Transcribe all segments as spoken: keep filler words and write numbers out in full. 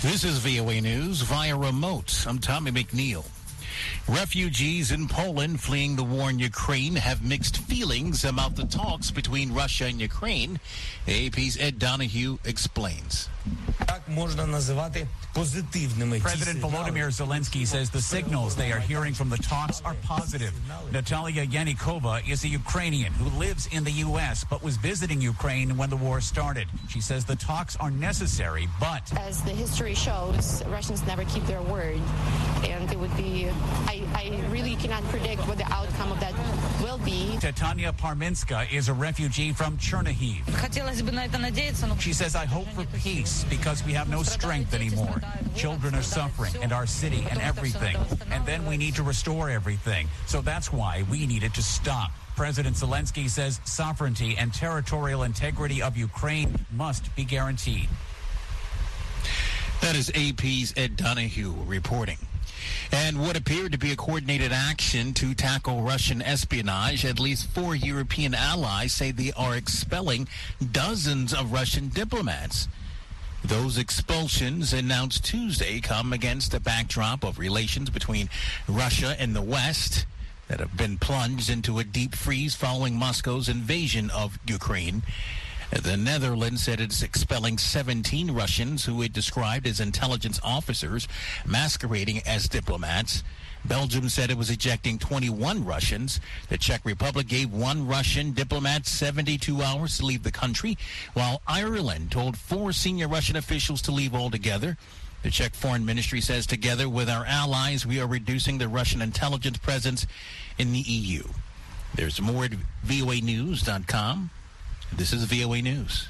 This is V O A News via remote. I'm Tommy McNeil. Refugees in Poland fleeing the war in Ukraine have mixed feelings about the talks between Russia and Ukraine. A P's Ed Donahue explains. President Volodymyr Zelensky says the signals they are hearing from the talks are positive. Natalia Yanikova is a Ukrainian who lives in the U S but was visiting Ukraine when the war started. She says the talks are necessary, but... As the history shows, Russians never keep their word. And it would be... I, I really cannot predict what the outcome of that will be. Titania Parminska is a refugee from Chernihiv. She says, I hope for peace because we have no strength anymore. Children are suffering and our city and everything. And then we need to restore everything. So that's why we need it to stop. President Zelensky says sovereignty and territorial integrity of Ukraine must be guaranteed. That is A P's Ed Donahue reporting. And what appeared to be a coordinated action to tackle Russian espionage, at least four European allies say they are expelling dozens of Russian diplomats. Those expulsions announced Tuesday come against the backdrop of relations between Russia and the West that have been plunged into a deep freeze following Moscow's invasion of Ukraine. The Netherlands said it's expelling seventeen Russians who it described as intelligence officers masquerading as diplomats. Belgium said it was ejecting twenty-one Russians. The Czech Republic gave one Russian diplomat seventy-two hours to leave the country, while Ireland told four senior Russian officials to leave altogether. The Czech Foreign Ministry says together with our allies, we are reducing the Russian intelligence presence in the E U. There's more at V O A news dot com. This is V O A News.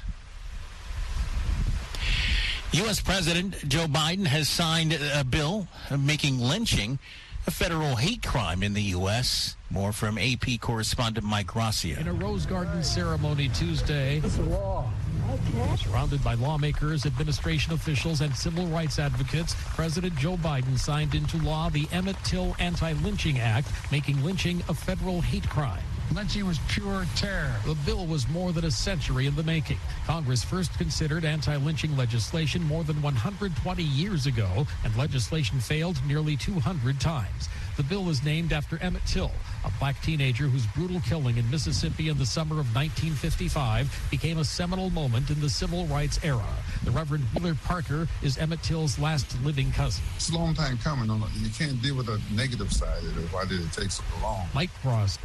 U S. President Joe Biden has signed a bill making lynching a federal hate crime in the U S. More from A P correspondent Mike Gracia. In a Rose Garden ceremony Tuesday, it's a law. Okay. Surrounded by lawmakers, administration officials, and civil rights advocates, President Joe Biden signed into law the Emmett Till Anti-Lynching Act, making lynching a federal hate crime. Lynching was pure terror. The bill was more than a century in the making. Congress first considered anti-lynching legislation more than one hundred twenty years ago, and legislation failed nearly two hundred times. The bill was named after Emmett Till, a black teenager whose brutal killing in Mississippi in the summer of nineteen fifty-five became a seminal moment in the civil rights era. The Reverend Willard Parker is Emmett Till's last living cousin. It's a long time coming. You can't deal with the negative side of it. Why did it take so long? Mike Cross.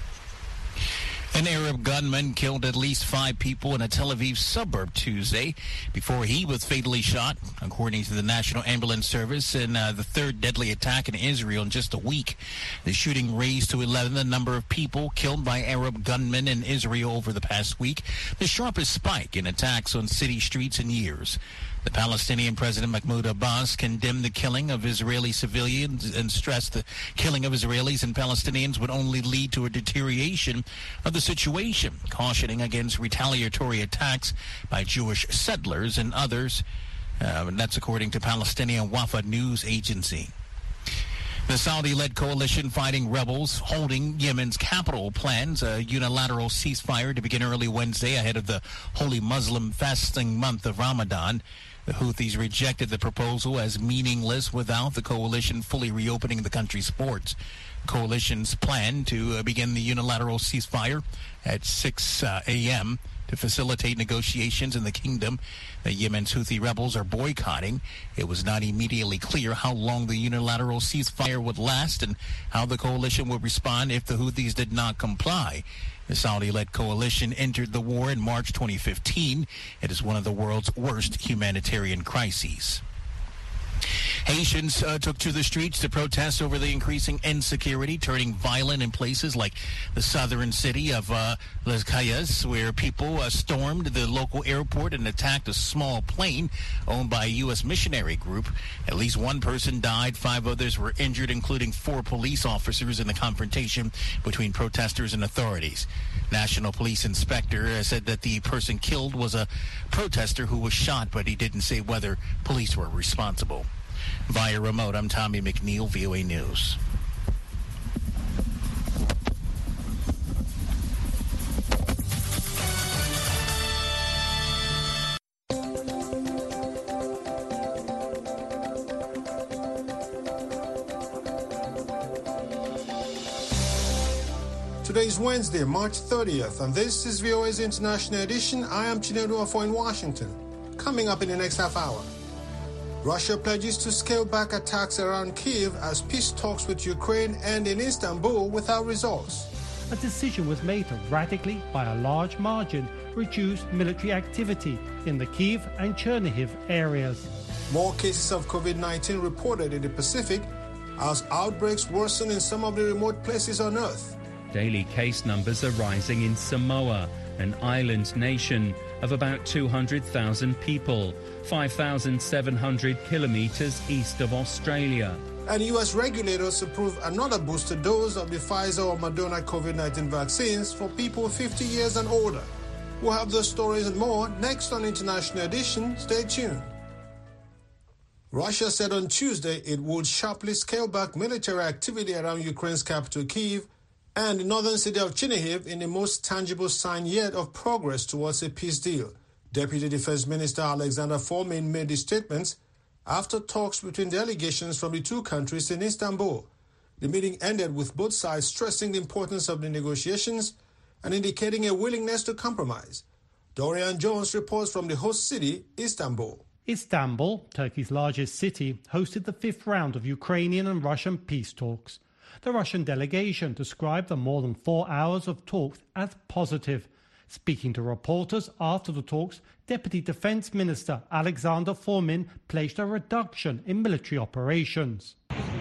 An Arab gunman killed at least five people in a Tel Aviv suburb Tuesday before he was fatally shot, according to the National Ambulance Service, in uh, the third deadly attack in Israel in just a week. The shooting raised to eleven the number of people killed by Arab gunmen in Israel over the past week, the sharpest spike in attacks on city streets in years. The Palestinian President Mahmoud Abbas condemned the killing of Israeli civilians and stressed the killing of Israelis and Palestinians would only lead to a deterioration of the situation, cautioning against retaliatory attacks by Jewish settlers and others. Uh, and that's according to Palestinian Wafa news agency. The Saudi-led coalition fighting rebels holding Yemen's capital plans a unilateral ceasefire to begin early Wednesday ahead of the holy Muslim fasting month of Ramadan. The Houthis rejected the proposal as meaningless without the coalition fully reopening the country's ports. The coalition's plan to uh, begin the unilateral ceasefire at six a.m. to facilitate negotiations in the kingdom. The Yemen's Houthi rebels are boycotting. It was not immediately clear how long the unilateral ceasefire would last and how the coalition would respond if the Houthis did not comply. The Saudi-led coalition entered the war in March twenty fifteen. It is one of the world's worst humanitarian crises. Haitians uh, took to the streets to protest over the increasing insecurity, turning violent in places like the southern city of uh, Les Cayes, where people uh, stormed the local airport and attacked a small plane owned by a U S missionary group. At least one person died. Five others were injured, including four police officers in the confrontation between protesters and authorities. National Police Inspector uh, said that the person killed was a protester who was shot, but he didn't say whether police were responsible. Via remote, I'm Tommy McNeil, V O A News. Today is Wednesday, March thirtieth, and this is V O A's International Edition. I am Chinedu Afo in Washington. Coming up in the next half hour, Russia pledges to scale back attacks around Kyiv as peace talks with Ukraine end in Istanbul without results. A decision was made to radically, by a large margin, reduce military activity in the Kyiv and Chernihiv areas. More cases of COVID nineteen reported in the Pacific as outbreaks worsen in some of the remote places on Earth. Daily case numbers are rising in Samoa, an island nation of about two hundred thousand people, five thousand seven hundred kilometres east of Australia. And U S regulators approve another booster dose of the Pfizer or Moderna COVID nineteen vaccines for people fifty years and older. We'll have those stories and more next on International Edition. Stay tuned. Russia said on Tuesday it would sharply scale back military activity around Ukraine's capital Kyiv and the northern city of Chernihiv in the most tangible sign yet of progress towards a peace deal. Deputy Defense Minister Alexander Fomin made the statements after talks between delegations from the two countries in Istanbul. The meeting ended with both sides stressing the importance of the negotiations and indicating a willingness to compromise. Dorian Jones reports from the host city, Istanbul. Istanbul, Turkey's largest city, hosted the fifth round of Ukrainian and Russian peace talks. The Russian delegation described the more than four hours of talks as positive. Speaking to reporters after the talks, Deputy Defense Minister Alexander Fomin pledged a reduction in military operations.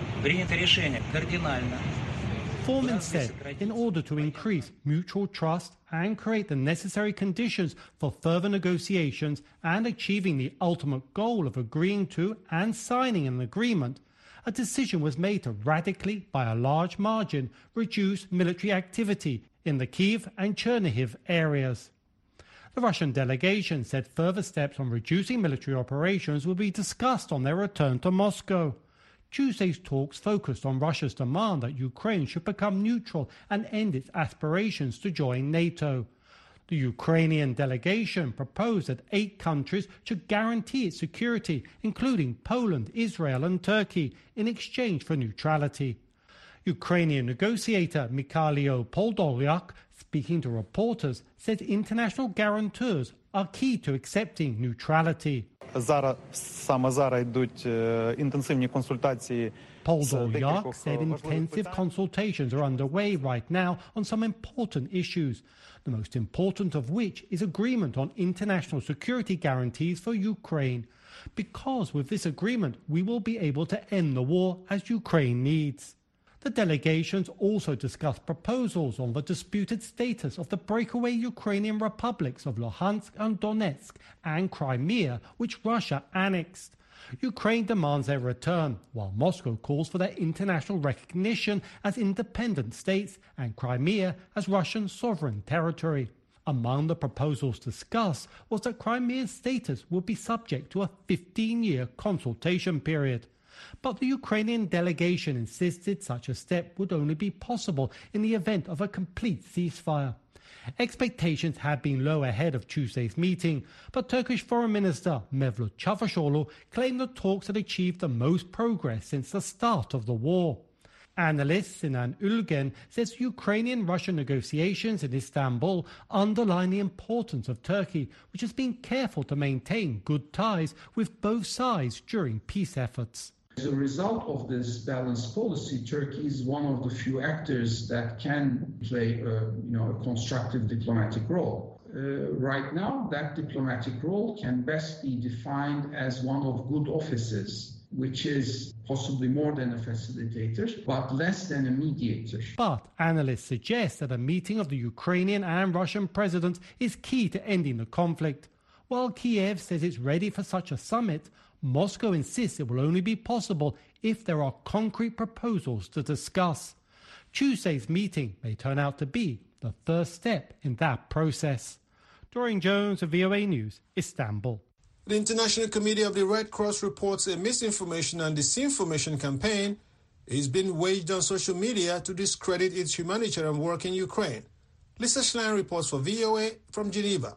Fomin said in order to increase mutual trust and create the necessary conditions for further negotiations and achieving the ultimate goal of agreeing to and signing an agreement, a decision was made to radically, by a large margin, reduce military activity in the Kyiv and Chernihiv areas. The Russian delegation said further steps on reducing military operations will be discussed on their return to Moscow. Tuesday's talks focused on Russia's demand that Ukraine should become neutral and end its aspirations to join NATO. The Ukrainian delegation proposed that eight countries should guarantee its security, including Poland, Israel and Turkey, in exchange for neutrality. Ukrainian negotiator Mikhailo Podolyak, speaking to reporters, said international guarantors are key to accepting neutrality. Зараз саме зараз йдуть інтенсивні консультації. Podolyak said intensive consultations are underway right now on some important issues, the most important of which is agreement on international security guarantees for Ukraine. Because with this agreement, we will be able to end the war as Ukraine needs. The delegations also discussed proposals on the disputed status of the breakaway Ukrainian republics of Luhansk and Donetsk and Crimea, which Russia annexed. Ukraine demands their return, while Moscow calls for their international recognition as independent states and Crimea as Russian sovereign territory. Among the proposals discussed was that Crimea's status would be subject to a fifteen-year consultation period. But the Ukrainian delegation insisted such a step would only be possible in the event of a complete ceasefire. Expectations had been low ahead of Tuesday's meeting, but Turkish Foreign Minister Mevlut Çavuşoğlu claimed the talks had achieved the most progress since the start of the war. Analyst Sinan Ülgen says Ukrainian-Russian negotiations in Istanbul underline the importance of Turkey, which has been careful to maintain good ties with both sides during peace efforts. As a result of this balanced policy, Turkey is one of the few actors that can play a, you know, a constructive diplomatic role. Uh, right now, that diplomatic role can best be defined as one of good offices, which is possibly more than a facilitator, but less than a mediator. But analysts suggest that a meeting of the Ukrainian and Russian presidents is key to ending the conflict. While Kiev says it's ready for such a summit, Moscow insists it will only be possible if there are concrete proposals to discuss. Tuesday's meeting may turn out to be the first step in that process. Dorian Jones of V O A News, Istanbul. The International Committee of the Red Cross reports a misinformation and disinformation campaign is being waged on social media to discredit its humanitarian work in Ukraine. Lisa Schlein reports for V O A from Geneva.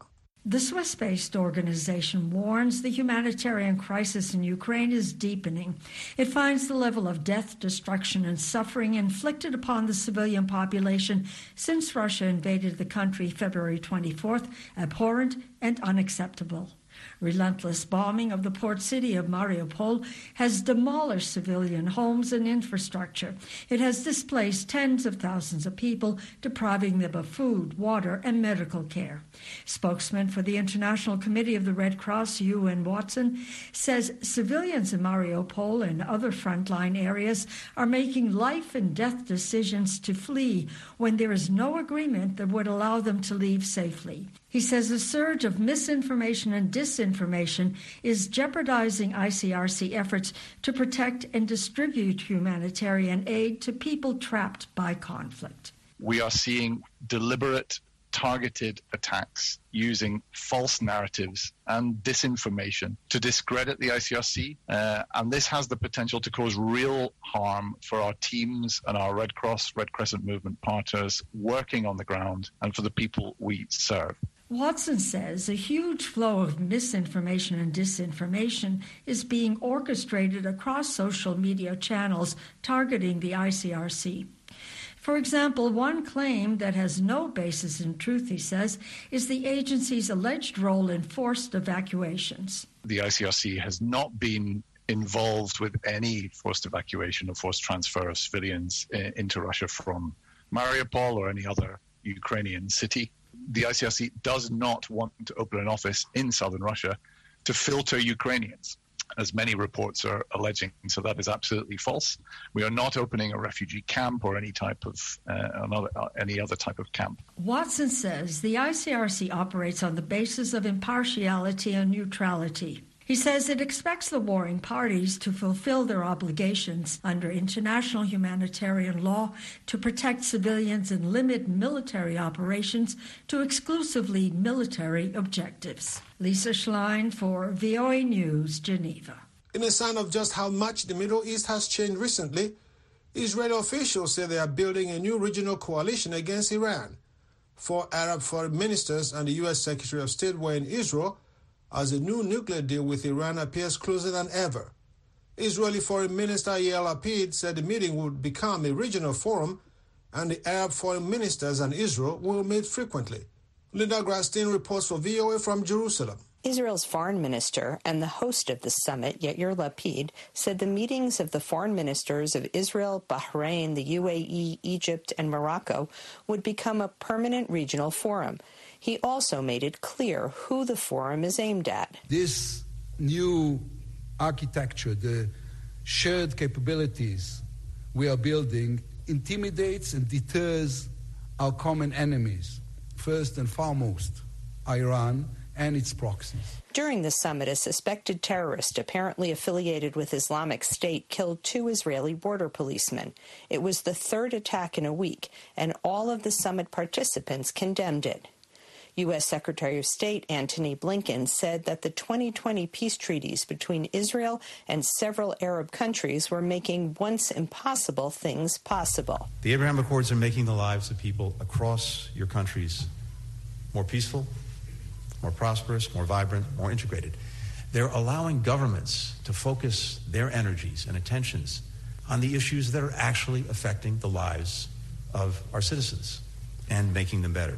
The Swiss-based organization warns the humanitarian crisis in Ukraine is deepening. It finds the level of death, destruction, and suffering inflicted upon the civilian population since Russia invaded the country February twenty-fourth abhorrent and unacceptable. Relentless bombing of the port city of Mariupol has demolished civilian homes and infrastructure. It has displaced tens of thousands of people, depriving them of food, water, and medical care. Spokesman for the International Committee of the Red Cross, Ewan Watson, says civilians in Mariupol and other frontline areas are making life and death decisions to flee when there is no agreement that would allow them to leave safely. He says a surge of misinformation and disinformation is jeopardizing I C R C efforts to protect and distribute humanitarian aid to people trapped by conflict. We are seeing deliberate, targeted attacks using false narratives and disinformation to discredit the I C R C, uh, and this has the potential to cause real harm for our teams and our Red Cross, Red Crescent Movement partners working on the ground and for the people we serve. Watson says a huge flow of misinformation and disinformation is being orchestrated across social media channels targeting the I C R C. For example, one claim that has no basis in truth, he says, is the agency's alleged role in forced evacuations. The I C R C has not been involved with any forced evacuation or forced transfer of civilians into Russia from Mariupol or any other Ukrainian city. The I C R C does not want to open an office in southern Russia to filter Ukrainians, as many reports are alleging. So that is absolutely false. We are not opening a refugee camp or any type of uh, another, uh, any other type of camp. Watson says the I C R C operates on the basis of impartiality and neutrality. He says it expects the warring parties to fulfill their obligations under international humanitarian law to protect civilians and limit military operations to exclusively military objectives. Lisa Schlein for V O A News, Geneva. In a sign of just how much the Middle East has changed recently, Israeli officials say they are building a new regional coalition against Iran. Four Arab foreign ministers and the U S Secretary of State were in Israel as a new nuclear deal with Iran appears closer than ever. Israeli Foreign Minister Yair Lapid said the meeting would become a regional forum and the Arab foreign ministers and Israel will meet frequently. Linda Grastin reports for V O A from Jerusalem. Israel's foreign minister and the host of the summit, Yair Lapid, said the meetings of the foreign ministers of Israel, Bahrain, the U A E, Egypt, and Morocco would become a permanent regional forum. He also made it clear who the forum is aimed at. This new architecture, the shared capabilities we are building, intimidates and deters our common enemies, first and foremost, Iran and its proxies. During the summit, a suspected terrorist apparently affiliated with Islamic State killed two Israeli border policemen. It was the third attack in a week, and all of the summit participants condemned it. U S Secretary of State Antony Blinken said that the twenty twenty peace treaties between Israel and several Arab countries were making once impossible things possible. The Abraham Accords are making the lives of people across your countries more peaceful, more prosperous, more vibrant, more integrated. They're allowing governments to focus their energies and attentions on the issues that are actually affecting the lives of our citizens and making them better.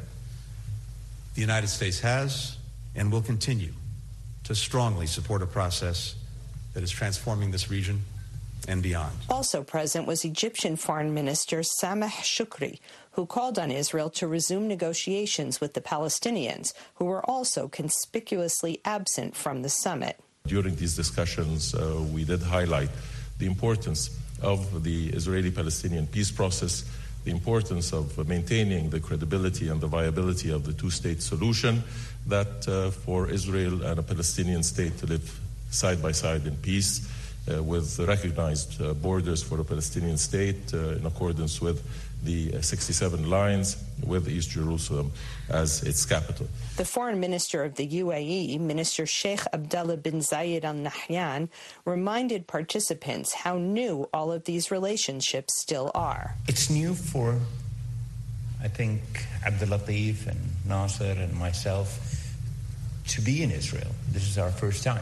The United States has and will continue to strongly support a process that is transforming this region and beyond. Also present was Egyptian Foreign Minister Sameh Shoukry, who called on Israel to resume negotiations with the Palestinians, who were also conspicuously absent from the summit. During these discussions, uh, we did highlight the importance of the Israeli-Palestinian peace process, the importance of maintaining the credibility and the viability of the two-state solution, that uh, for Israel and a Palestinian state to live side by side in peace uh, with recognized uh, borders for a Palestinian state uh, in accordance with the uh, sixty-seven lines, with East Jerusalem as its capital. The foreign minister of the U A E, Minister Sheikh Abdullah bin Zayed Al Nahyan, reminded participants how new all of these relationships still are. It's new for, I think, Abdul Latif and Nasser and myself to be in Israel. This is our first time.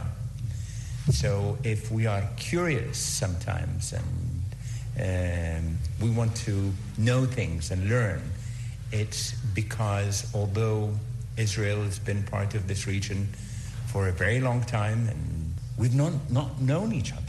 So if we are curious sometimes and um, we want to know things and learn, it's because although Israel has been part of this region for a very long time and we've not, not known each other.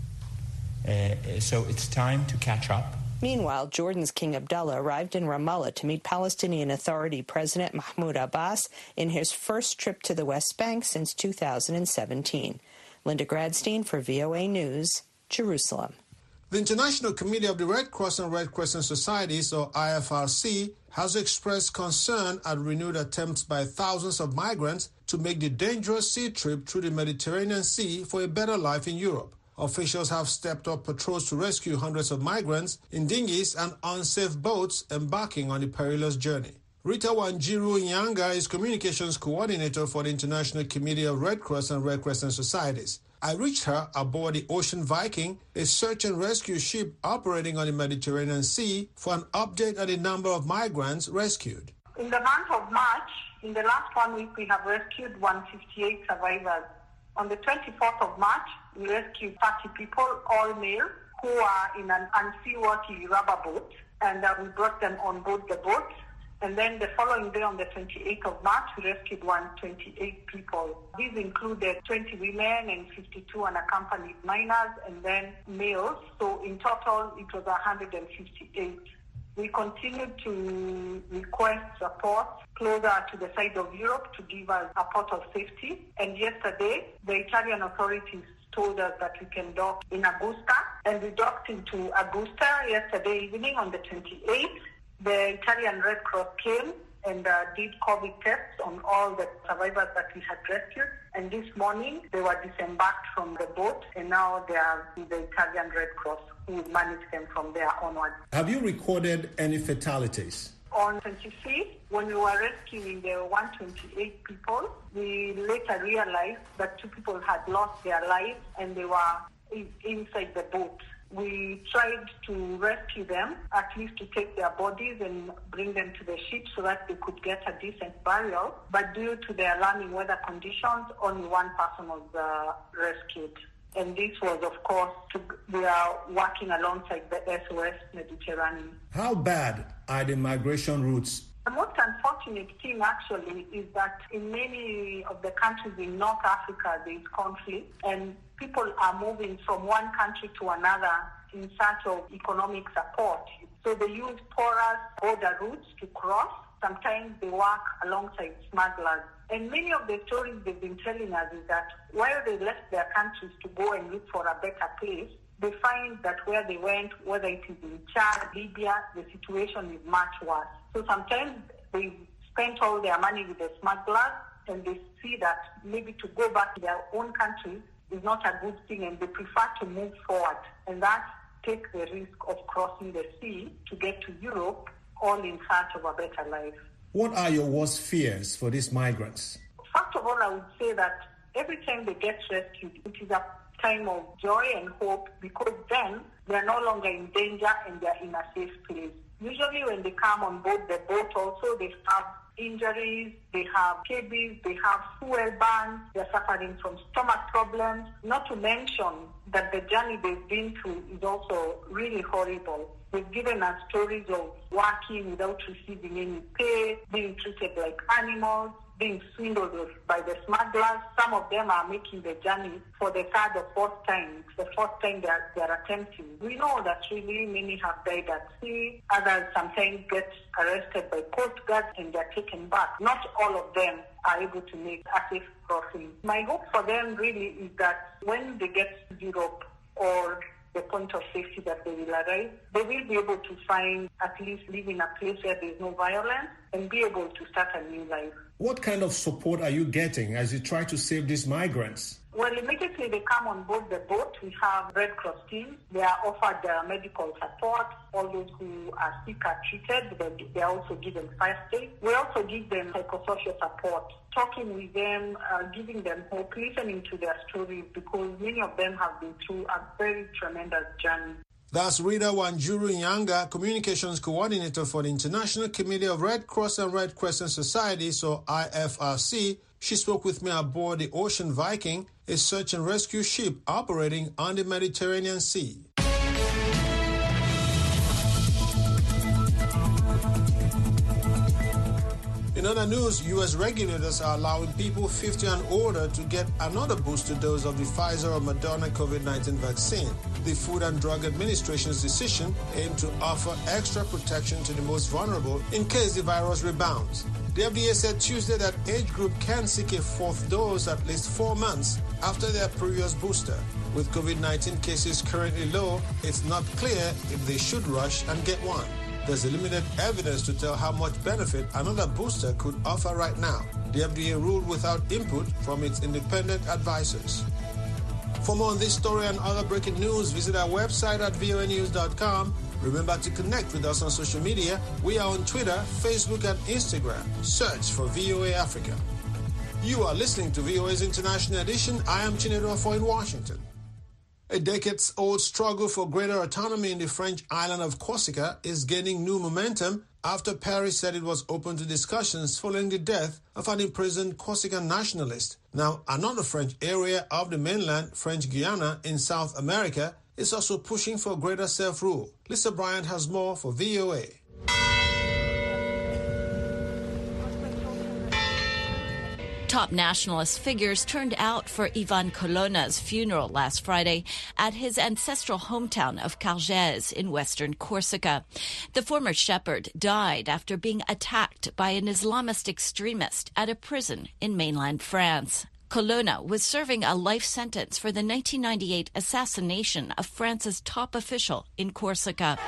Uh, so it's time to catch up. Meanwhile, Jordan's King Abdullah arrived in Ramallah to meet Palestinian Authority President Mahmoud Abbas in his first trip to the West Bank since two thousand seventeen. Linda Gradstein for V O A News, Jerusalem. The International Committee of the Red Cross and Red Crescent Societies, or I F R C, has expressed concern at renewed attempts by thousands of migrants to make the dangerous sea trip through the Mediterranean Sea for a better life in Europe. Officials have stepped up patrols to rescue hundreds of migrants in dinghies and unsafe boats embarking on the perilous journey. Rita Wanjiru Nyanga is Communications Coordinator for the International Committee of Red Cross and Red Crescent Societies. I reached her aboard the Ocean Viking, a search and rescue ship operating on the Mediterranean Sea, for an update on the number of migrants rescued. In the month of March, in the last one week, we have rescued one hundred fifty-eight survivors. On the twenty-fourth of March, we rescued thirty people, all male, who are in an unseaworthy rubber boat, and uh, we brought them on board the boat. And then the following day, on the twenty-eighth of March, we rescued one hundred twenty-eight people. These included twenty women and fifty-two unaccompanied minors, and then males. So in total, it was one hundred fifty-eight. We continue to request support closer to the side of Europe to give us a port of safety. And yesterday, the Italian authorities told us that we can dock in Augusta, and we docked into Augusta yesterday evening on the twenty-eighth. The Italian Red Cross came and uh, did COVID tests on all the survivors that we had rescued. And this morning, they were disembarked from the boat, and now they are with the Italian Red Cross, who managed them from there onward. Have you recorded any fatalities? On twenty-fifth, when we were rescuing the one hundred twenty-eight people, we later realized that two people had lost their lives and they were in, inside the boat. We tried to rescue them, at least to take their bodies and bring them to the ship so that they could get a decent burial. But due to the alarming weather conditions, only one person was uh, rescued. And this was, of course, to, we are working alongside the S O S Mediterranean. How bad are the migration routes? The most unfortunate thing, actually, is that in many of the countries in North Africa, there is conflict, and people are moving from one country to another in search of economic support. So they use porous border routes to cross. Sometimes they work alongside smugglers. And many of the stories they've been telling us is that while they left their countries to go and look for a better place, they find that where they went, whether it is in Chad, Libya, the situation is much worse. So sometimes they spent all their money with the smugglers, and they see that maybe to go back to their own country is not a good thing, and they prefer to move forward. And that takes the risk of crossing the sea to get to Europe, all in search of a better life. What are your worst fears for these migrants? First of all, I would say that every time they get rescued, it is a time of joy and hope, because then they are no longer in danger and they are in a safe place. Usually when they come on board the boat also, they have injuries, they have scabies, they have fuel burns, they are suffering from stomach problems, not to mention that the journey they've been through is also really horrible. They've given us stories of working without receiving any pay, being treated like animals, being swindled by the smugglers. Some of them are making the journey for the third or fourth time. It's the fourth time they are, they are attempting. We know that really many have died at sea. Others sometimes get arrested by coast guards and they are taken back. Not all of them are able to make a safe crossing. My hope for them really is that when they get to Europe or the point of safety that they will arrive, they will be able to find, at least live in a place where there is no violence and be able to start a new life. What kind of support are you getting as you try to save these migrants? Well, immediately they come on board the boat, we have Red Cross teams. They are offered uh, medical support. All those who are sick are treated. They are also given first aid. We also give them psychosocial support, talking with them, uh, giving them hope, listening to their stories, because many of them have been through a very tremendous journey. That's Rita Wanjiru Nyanga, Communications Coordinator for the International Committee of Red Cross and Red Crescent Societies, or I F R C, She spoke with me aboard the Ocean Viking, a search and rescue ship operating on the Mediterranean Sea. In other news, U S regulators are allowing people fifty and older to get another booster dose of the Pfizer or Moderna COVID nineteen vaccine. The Food and Drug Administration's decision aimed to offer extra protection to the most vulnerable in case the virus rebounds. The F D A said Tuesday that age group can seek a fourth dose at least four months after their previous booster. With COVID nineteen cases currently low, it's not clear if they should rush and get one. There's limited evidence to tell how much benefit another booster could offer right now. The F D A ruled without input from its independent advisors. For more on this story and other breaking news, visit our website at V O A news dot com. Remember to connect with us on social media. We are on Twitter, Facebook, and Instagram. Search for V O A Africa. You are listening to V O A's International Edition. I am Chinedu Afo in Washington. A decades-old struggle for greater autonomy in the French island of Corsica is gaining new momentum after Paris said it was open to discussions following the death of an imprisoned Corsican nationalist. Now, another French area of the mainland, French Guiana in South America, is also pushing for greater self-rule. Lisa Bryant has more for V O A. Top nationalist figures turned out for Ivan Colonna's funeral last Friday at his ancestral hometown of Cargèse in western Corsica. The former shepherd died after being attacked by an Islamist extremist at a prison in mainland France. Colonna was serving a life sentence for the nineteen ninety-eight assassination of France's top official in Corsica.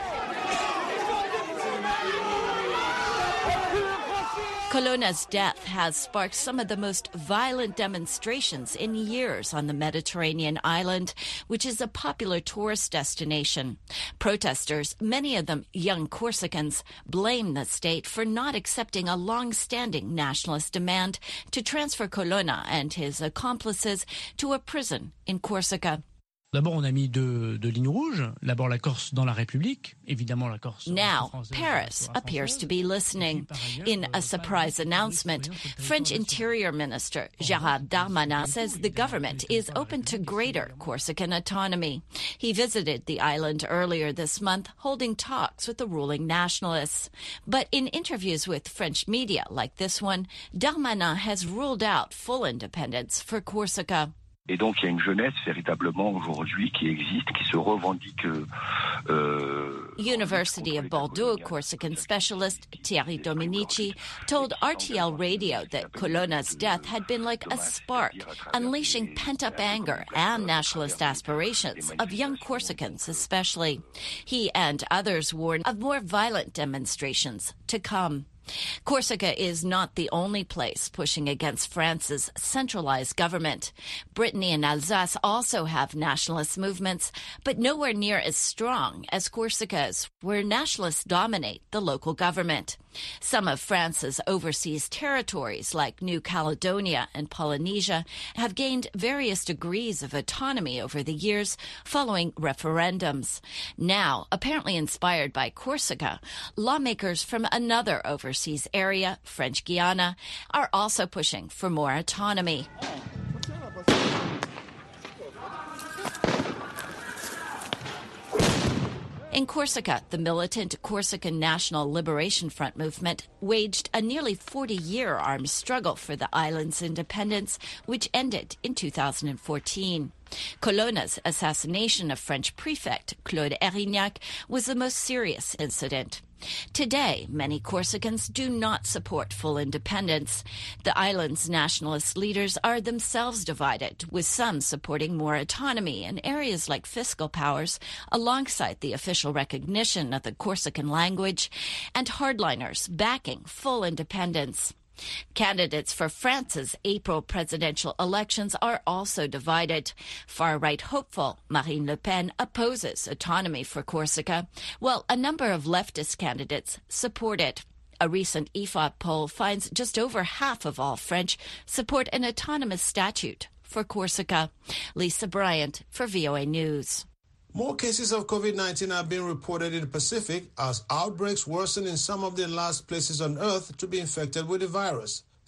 Colonna's death has sparked some of the most violent demonstrations in years on the Mediterranean island, which is a popular tourist destination. Protesters, many of them young Corsicans, blame the state for not accepting a long-standing nationalist demand to transfer Colonna and his accomplices to a prison in Corsica. D'abord, on a mis deux, deux lignes rouges. D'abord, la Corse dans la République. Évidemment, la Corse. Now, Paris appears to be listening. In a surprise announcement, French Interior Minister Gérald Darmanin says the government is open to greater Corsican autonomy. He visited the island earlier this month, holding talks with the ruling nationalists. But in interviews with French media like this one, Darmanin has ruled out full independence for Corsica. Et donc, il y a une jeunesse véritablement aujourd'hui qui existe, qui se revendique. Euh, University of Bordeaux Corsican specialist Thierry Dominici told R T L Radio that Colonna's death had been like a spark, unleashing pent-up anger and nationalist aspirations of young Corsicans especially. He and others warned of more violent demonstrations to come. Corsica is not the only place pushing against France's centralized government. Brittany and Alsace also have nationalist movements, but nowhere near as strong as Corsica's, where nationalists dominate the local government. Some of France's overseas territories, like New Caledonia and Polynesia, have gained various degrees of autonomy over the years following referendums. Now, apparently inspired by Corsica, lawmakers from another overseas area, French Guiana, are also pushing for more autonomy. In Corsica, the militant Corsican National Liberation Front movement waged a nearly forty-year armed struggle for the island's independence, which ended in two thousand fourteen. Colonna's assassination of French prefect Claude Erignac was the most serious incident. Today, many Corsicans do not support full independence. The island's nationalist leaders are themselves divided, with some supporting more autonomy in areas like fiscal powers, alongside the official recognition of the Corsican language, and hardliners backing full independence. Candidates for France's April presidential elections are also divided. Far-right hopeful Marine Le Pen opposes autonomy for Corsica, while a number of leftist candidates support it. A recent I F O P poll finds just over half of all French support an autonomous statute for Corsica. Lisa Bryant for V O A News. More cases of COVID nineteen are being reported in the Pacific as outbreaks worsen in some of the last places on Earth to be infected with the virus.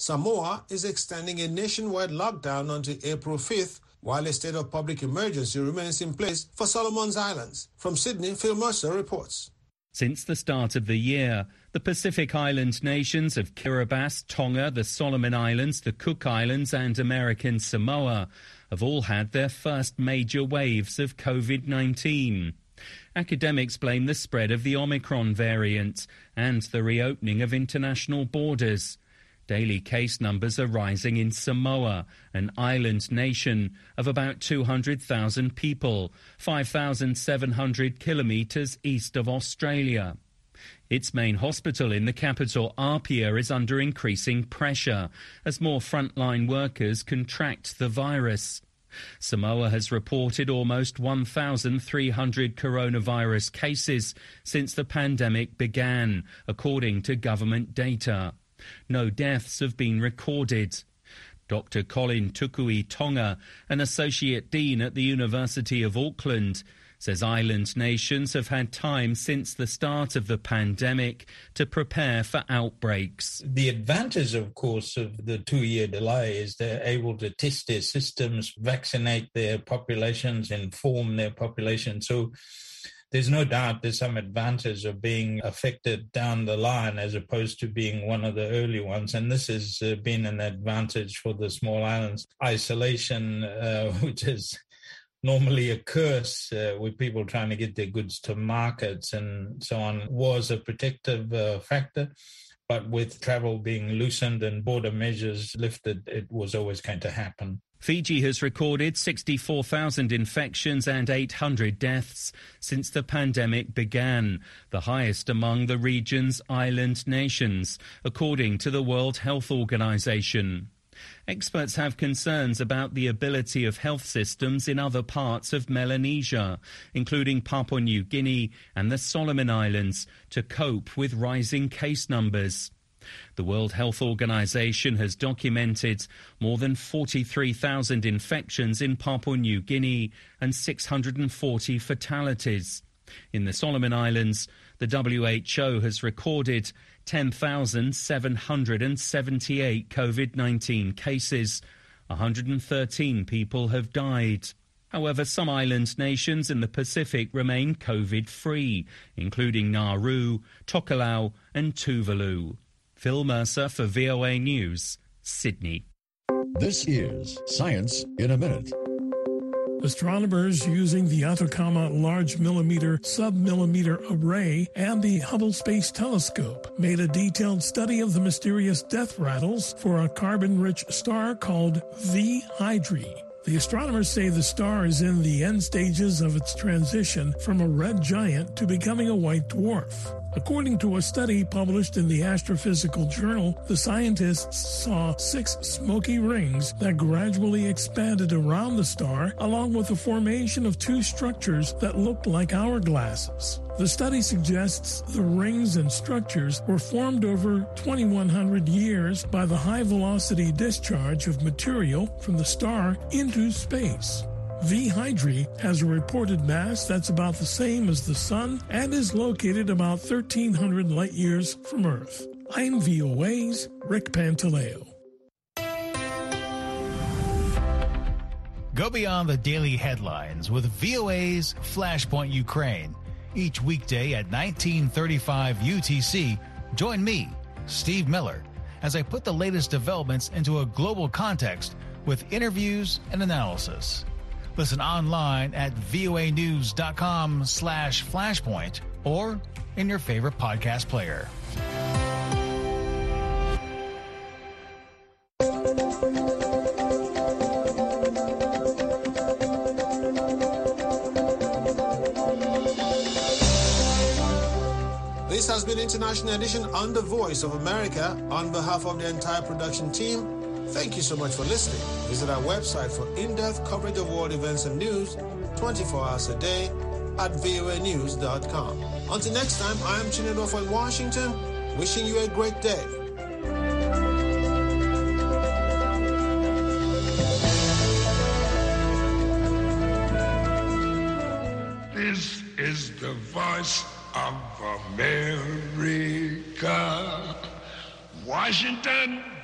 Samoa is extending a nationwide lockdown until April fifth, while a state of public emergency remains in place for Solomon's Islands. From Sydney, Phil Mercer reports. Since the start of the year, the Pacific Island nations of Kiribati, Tonga, the Solomon Islands, the Cook Islands and American Samoa have all had their first major waves of COVID nineteen. Academics blame the spread of the Omicron variant and the reopening of international borders. Daily case numbers are rising in Samoa, an island nation of about two hundred thousand people, five thousand seven hundred kilometres east of Australia. Its main hospital in the capital, Apia, is under increasing pressure as more frontline workers contract the virus. Samoa has reported almost one thousand three hundred coronavirus cases since the pandemic began, according to government data. No deaths have been recorded. Doctor Colin Tukui Tonga, an associate dean at the University of Auckland, says island nations have had time since the start of the pandemic to prepare for outbreaks. The advantage, of course, of the two-year delay is they're able to test their systems, vaccinate their populations, inform their population. So there's no doubt there's some advantage of being affected down the line as opposed to being one of the early ones. And this has uh, been an advantage for the small islands. Isolation, uh, which is normally a curse uh, with people trying to get their goods to markets and so on, was a protective uh, factor. But with travel being loosened and border measures lifted, it was always going to happen. Fiji has recorded sixty-four thousand infections and eight hundred deaths since the pandemic began, the highest among the region's island nations, according to the World Health Organization. Experts have concerns about the ability of health systems in other parts of Melanesia, including Papua New Guinea and the Solomon Islands, to cope with rising case numbers. The World Health Organization has documented more than forty-three thousand infections in Papua New Guinea and six hundred forty fatalities. In the Solomon Islands, the W H O has recorded ten thousand seven hundred seventy-eight COVID nineteen cases. one hundred thirteen people have died. However, some island nations in the Pacific remain COVID-free, including Nauru, Tokelau and Tuvalu. Phil Mercer for V O A News, Sydney. This is Science in a Minute. Astronomers using the Atacama Large Millimeter Submillimeter Array and the Hubble Space Telescope made a detailed study of the mysterious death rattles for a carbon-rich star called V Hydri. The astronomers say the star is in the end stages of its transition from a red giant to becoming a white dwarf. According to a study published in the Astrophysical Journal, the scientists saw six smoky rings that gradually expanded around the star, along with the formation of two structures that looked like hourglasses. The study suggests the rings and structures were formed over twenty-one hundred years by the high-velocity discharge of material from the star into space. V Hydri has a reported mass that's about the same as the Sun and is located about thirteen hundred light-years from Earth. I'm V O A's Rick Pantaleo. Go beyond the daily headlines with V O A's Flashpoint Ukraine. Each weekday at nineteen thirty-five U T C, join me, Steve Miller, as I put the latest developments into a global context with interviews and analysis. Listen online at voanews.com slash flashpoint or in your favorite podcast player. This has been International Edition on The Voice of America. On behalf of the entire production team, thank you so much for listening. Visit our website for in-depth coverage of world events and news twenty-four hours a day at voa news dot com. Until next time, I am Chinedu in Washington, wishing you a great day. This is the voice of America. Washington,